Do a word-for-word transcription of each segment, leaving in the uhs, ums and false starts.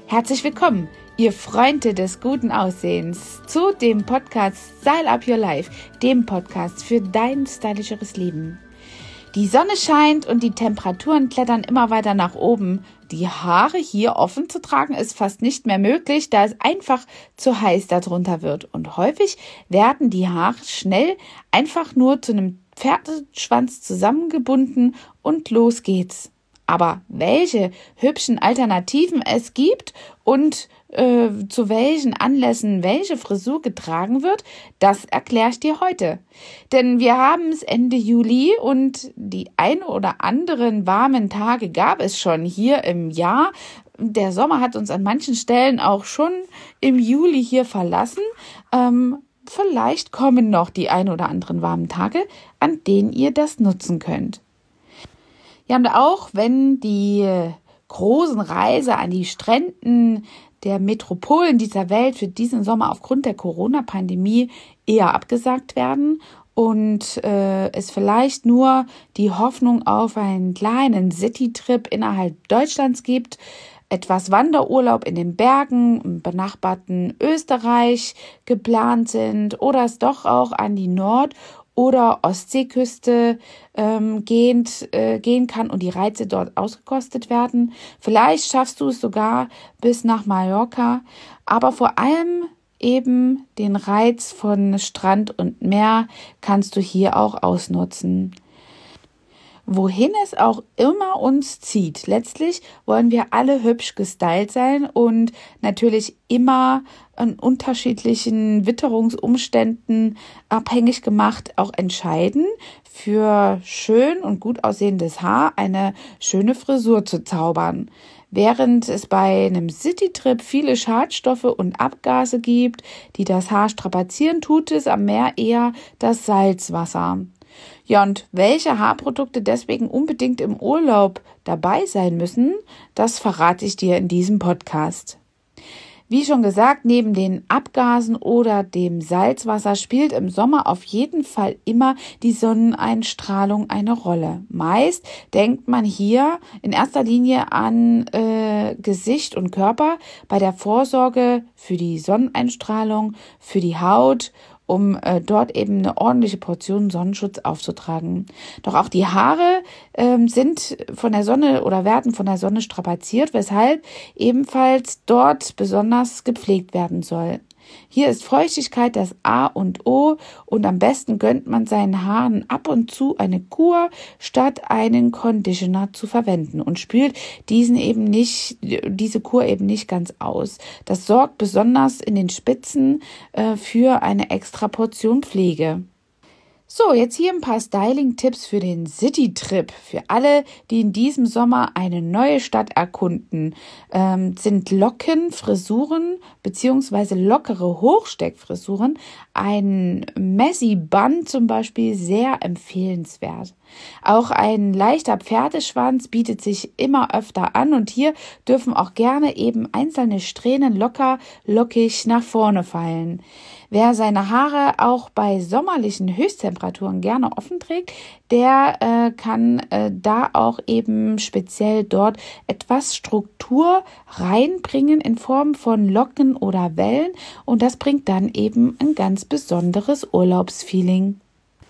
Herzlich willkommen, ihr Freunde des guten Aussehens, zu dem Podcast Style Up Your Life, dem Podcast für dein stylischeres Leben. Die Sonne scheint und die Temperaturen klettern immer weiter nach oben. Die Haare hier offen zu tragen ist fast nicht mehr möglich, da es einfach zu heiß darunter wird. Und häufig werden die Haare schnell einfach nur zu einem Pferdeschwanz zusammengebunden und los geht's. Aber welche hübschen Alternativen es gibt und äh, zu welchen Anlässen welche Frisur getragen wird, das erkläre ich dir heute. Denn wir haben es Ende Juli und die ein oder anderen warmen Tage gab es schon hier im Jahr. Der Sommer hat uns an manchen Stellen auch schon im Juli hier verlassen. Ähm, vielleicht kommen noch die ein oder anderen warmen Tage, an denen ihr das nutzen könnt. Ja, und auch wenn die großen Reise an die Stränden der Metropolen dieser Welt für diesen Sommer aufgrund der Corona-Pandemie eher abgesagt werden und äh, es vielleicht nur die Hoffnung auf einen kleinen City-Trip innerhalb Deutschlands gibt, etwas Wanderurlaub in den Bergen im benachbarten Österreich geplant sind oder es doch auch an die Nord- oder Ostseeküste ähm, gehend, äh, gehen kann und die Reize dort ausgekostet werden. Vielleicht schaffst du es sogar bis nach Mallorca, aber vor allem eben den Reiz von Strand und Meer kannst du hier auch ausnutzen. Wohin es auch immer uns zieht. Letztlich wollen wir alle hübsch gestylt sein und natürlich immer an unterschiedlichen Witterungsumständen abhängig gemacht auch entscheiden, für schön und gut aussehendes Haar eine schöne Frisur zu zaubern. Während es bei einem Citytrip viele Schadstoffe und Abgase gibt, die das Haar strapazieren, tut es am Meer eher das Salzwasser. Ja, und welche Haarprodukte deswegen unbedingt im Urlaub dabei sein müssen, das verrate ich dir in diesem Podcast. Wie schon gesagt, neben den Abgasen oder dem Salzwasser spielt im Sommer auf jeden Fall immer die Sonneneinstrahlung eine Rolle. Meist denkt man hier in erster Linie an äh, Gesicht und Körper bei der Vorsorge für die Sonneneinstrahlung, für die Haut, um äh, dort eben eine ordentliche Portion Sonnenschutz aufzutragen. Doch auch die Haare ähm, sind von der Sonne oder werden von der Sonne strapaziert, weshalb ebenfalls dort besonders gepflegt werden soll. Hier ist Feuchtigkeit das A und O und am besten gönnt man seinen Haaren ab und zu eine Kur, statt einen Conditioner zu verwenden und spült diesen eben nicht, diese Kur eben nicht ganz aus. Das sorgt besonders in den Spitzen äh, für eine extra Portion Pflege. So, jetzt hier ein paar Styling-Tipps für den City-Trip. Für alle, die in diesem Sommer eine neue Stadt erkunden, ähm, sind Locken, Frisuren bzw. lockere Hochsteckfrisuren, ein Messy Bun zum Beispiel, sehr empfehlenswert. Auch ein leichter Pferdeschwanz bietet sich immer öfter an und hier dürfen auch gerne eben einzelne Strähnen locker, lockig nach vorne fallen. Wer seine Haare auch bei sommerlichen Höchsttemperaturen gerne offen trägt, der äh, kann äh, da auch eben speziell dort etwas Struktur reinbringen in Form von Locken oder Wellen und das bringt dann eben ein ganz besonderes Urlaubsfeeling.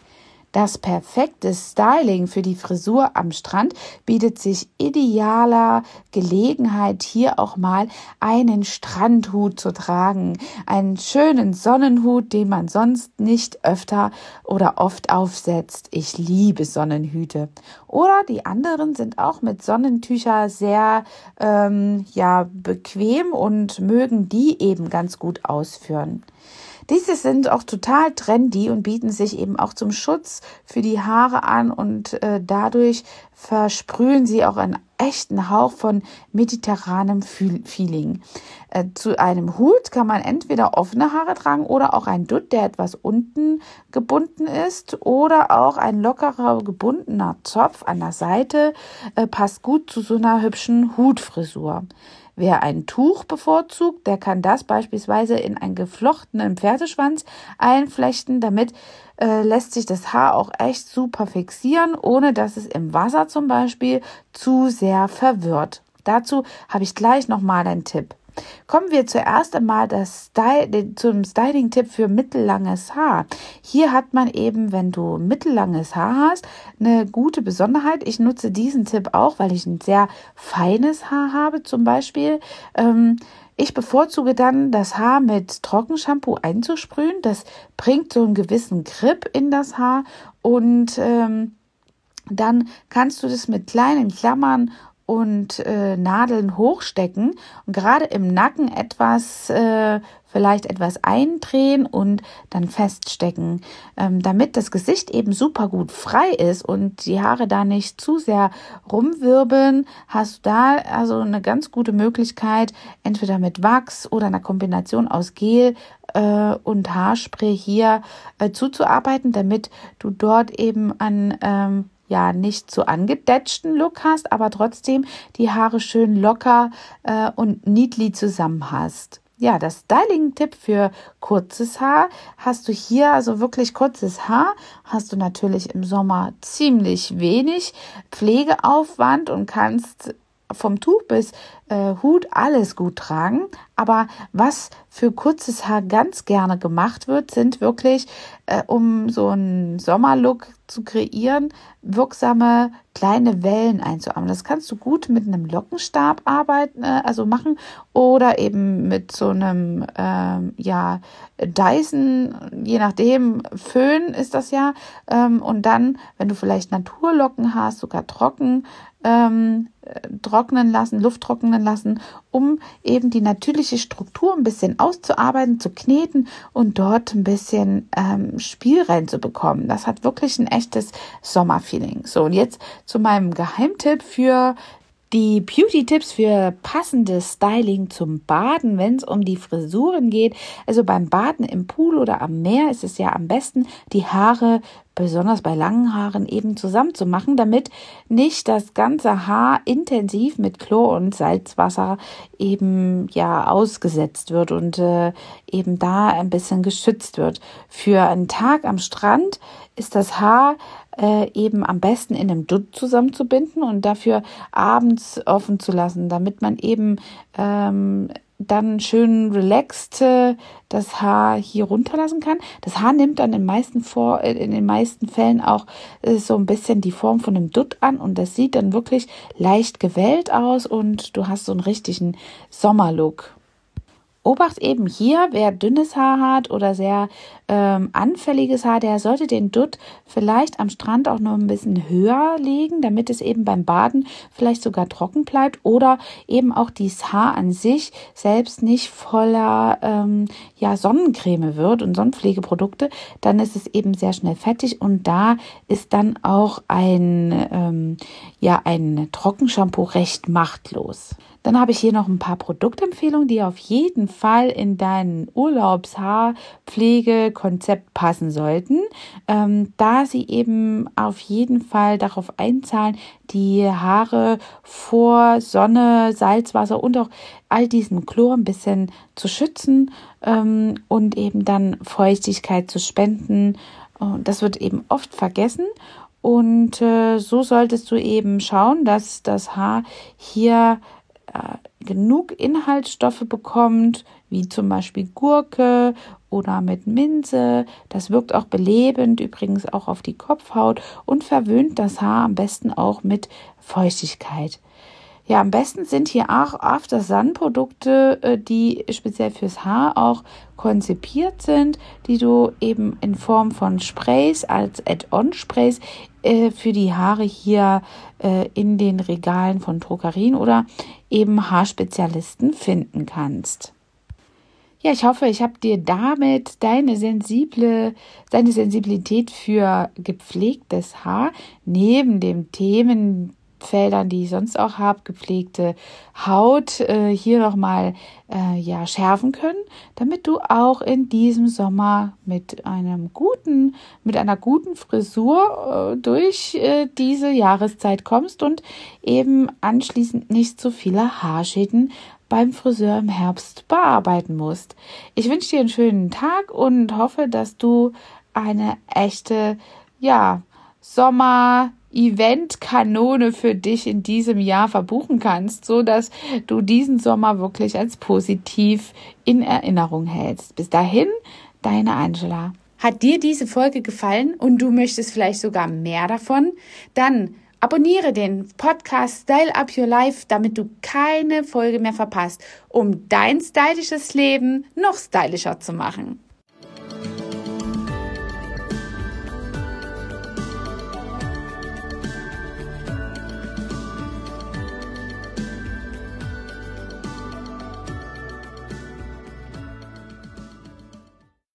Das perfekte Styling für die Frisur am Strand bietet sich idealer Gelegenheit, hier auch mal einen Strandhut zu tragen. Einen schönen Sonnenhut, den man sonst nicht öfter oder oft aufsetzt. Ich liebe Sonnenhüte. Oder die anderen sind auch mit Sonnentücher sehr ähm, ja, bequem und mögen die eben ganz gut ausführen. Diese sind auch total trendy und bieten sich eben auch zum Schutz für die Haare an und äh, dadurch versprühen sie auch einen echten Hauch von mediterranem Feeling. Äh, zu einem Hut kann man entweder offene Haare tragen oder auch ein Dutt, der etwas unten gebunden ist oder auch ein lockerer gebundener Zopf an der Seite äh, passt gut zu so einer hübschen Hutfrisur. Wer ein Tuch bevorzugt, der kann das beispielsweise in einen geflochtenen Pferdeschwanz einflechten. Damit äh, lässt sich das Haar auch echt super fixieren, ohne dass es im Wasser zum Beispiel zu sehr verwirrt. Dazu habe ich gleich nochmal einen Tipp. Kommen wir zuerst einmal das Sty- zum Styling-Tipp für mittellanges Haar. Hier hat man eben, wenn du mittellanges Haar hast, eine gute Besonderheit. Ich nutze diesen Tipp auch, weil ich ein sehr feines Haar habe zum Beispiel. Ähm, Ich bevorzuge dann, das Haar mit Trockenshampoo einzusprühen. Das bringt so einen gewissen Grip in das Haar und ähm, dann kannst du das mit kleinen Klammern und äh, Nadeln hochstecken und gerade im Nacken etwas, äh, vielleicht etwas eindrehen und dann feststecken, ähm, damit das Gesicht eben super gut frei ist und die Haare da nicht zu sehr rumwirbeln, hast du da also eine ganz gute Möglichkeit, entweder mit Wachs oder einer Kombination aus Gel äh, und Haarspray hier äh, zuzuarbeiten, damit du dort eben an ähm, ja, nicht so angedetschten Look hast, aber trotzdem die Haare schön locker äh, und neatly zusammen hast. Ja, das Styling-Tipp für kurzes Haar hast du hier, also wirklich kurzes Haar, hast du natürlich im Sommer ziemlich wenig Pflegeaufwand und kannst vom Tuch bis äh, Hut alles gut tragen. Aber was für kurzes Haar ganz gerne gemacht wird, sind wirklich, äh, um so einen Sommerlook zu kreieren, wirksame kleine Wellen einzuarbeiten. Das kannst du gut mit einem Lockenstab arbeiten, äh, also machen oder eben mit so einem ähm, ja Dyson, je nachdem, Föhn ist das ja. Ähm, und dann, wenn du vielleicht Naturlocken hast, sogar trocken, ähm, trocknen lassen, Luft trocknen lassen, um eben die natürliche Struktur ein bisschen auszuarbeiten, zu kneten und dort ein bisschen ähm, Spiel reinzubekommen. Das hat wirklich ein echtes Sommerfeeling. So, und jetzt zu meinem Geheimtipp für die Beauty-Tipps für passendes Styling zum Baden, wenn es um die Frisuren geht. Also beim Baden im Pool oder am Meer ist es ja am besten, die Haare, besonders bei langen Haaren, eben zusammen zu machen, damit nicht das ganze Haar intensiv mit Chlor und Salzwasser eben ja ausgesetzt wird und äh, eben da ein bisschen geschützt wird. Für einen Tag am Strand ist das Haar äh, eben am besten in einem Dutt zusammenzubinden und dafür abends offen zu lassen, damit man eben ähm, dann schön relaxed äh, das Haar hier runterlassen kann. Das Haar nimmt dann in, meisten vor, äh, in den meisten Fällen auch äh, so ein bisschen die Form von einem Dutt an und das sieht dann wirklich leicht gewellt aus und du hast so einen richtigen Sommerlook. Obacht eben hier, wer dünnes Haar hat oder sehr ähm, anfälliges Haar, der sollte den Dutt vielleicht am Strand auch noch ein bisschen höher legen, damit es eben beim Baden vielleicht sogar trocken bleibt oder eben auch dieses Haar an sich selbst nicht voller ähm, ja, Sonnencreme wird und Sonnenpflegeprodukte. Dann ist es eben sehr schnell fettig und da ist dann auch ein, ähm, ja, ein Trockenshampoo recht machtlos. Dann habe ich hier noch ein paar Produktempfehlungen, die auf jeden Fall in dein Urlaubshaarpflegekonzept passen sollten, ähm, da sie eben auf jeden Fall darauf einzahlen, die Haare vor Sonne, Salzwasser und auch all diesem Chlor ein bisschen zu schützen ähm, und eben dann Feuchtigkeit zu spenden. Und das wird eben oft vergessen. Und äh, so solltest du eben schauen, dass das Haar hier genug Inhaltsstoffe bekommt, wie zum Beispiel Gurke oder mit Minze. Das wirkt auch belebend, übrigens auch auf die Kopfhaut und verwöhnt das Haar am besten auch mit Feuchtigkeit. Ja, am besten sind hier auch After-Sun-Produkte, die speziell fürs Haar auch konzipiert sind, die du eben in Form von Sprays als Add-on-Sprays äh, für die Haare hier äh, in den Regalen von Drogerien oder eben Haarspezialisten finden kannst. Ja, ich hoffe, ich habe dir damit deine sensible, deine Sensibilität für gepflegtes Haar neben den Themenfeldern, die ich sonst auch habe, gepflegte Haut, äh, hier nochmal äh, ja, schärfen können, damit du auch in diesem Sommer mit einem guten, mit einer guten Frisur äh, durch äh, diese Jahreszeit kommst und eben anschließend nicht so viele Haarschäden beim Friseur im Herbst bearbeiten musst. Ich wünsche dir einen schönen Tag und hoffe, dass du eine echte, ja, Sommer Eventkanone für dich in diesem Jahr verbuchen kannst, so dass du diesen Sommer wirklich als positiv in Erinnerung hältst. Bis dahin, deine Angela. Hat dir diese Folge gefallen und du möchtest vielleicht sogar mehr davon? Dann abonniere den Podcast Style Up Your Life, damit du keine Folge mehr verpasst, um dein stylisches Leben noch stylischer zu machen.